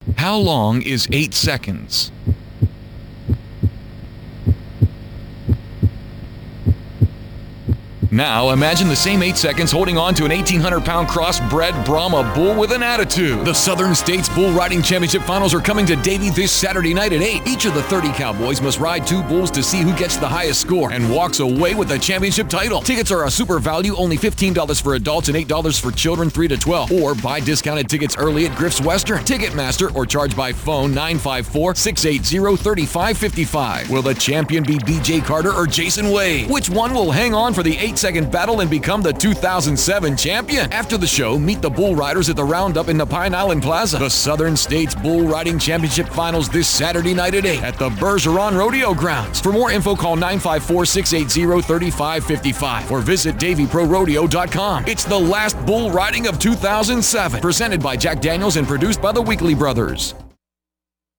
How long is 8 seconds? Now, imagine the same 8 seconds holding on to an 1,800-pound crossbred Brahma bull with an attitude. The Southern States Bull Riding Championship Finals are coming to Davie this Saturday night at 8. Each of the 30 cowboys must ride 2 bulls to see who gets the highest score and walks away with the championship title. Tickets are a super value, only $15 for adults and $8 for children 3 to 12. Or buy discounted tickets early at Griff's Western, Ticketmaster, or charge by phone 954-680-3555. Will the champion be BJ Carter or Jason Wade? Which one will hang on for the 8-second battle and become the 2007 champion? After the show, meet the bull riders at the Roundup in the Pine Island Plaza. The Southern States Bull Riding Championship Finals this Saturday night at 8 at the Bergeron Rodeo Grounds. For more info, call 954-680-3555 or visit DavieProRodeo.com. It's the last bull riding of 2007, presented by Jack Daniels and produced by the Weekly Brothers.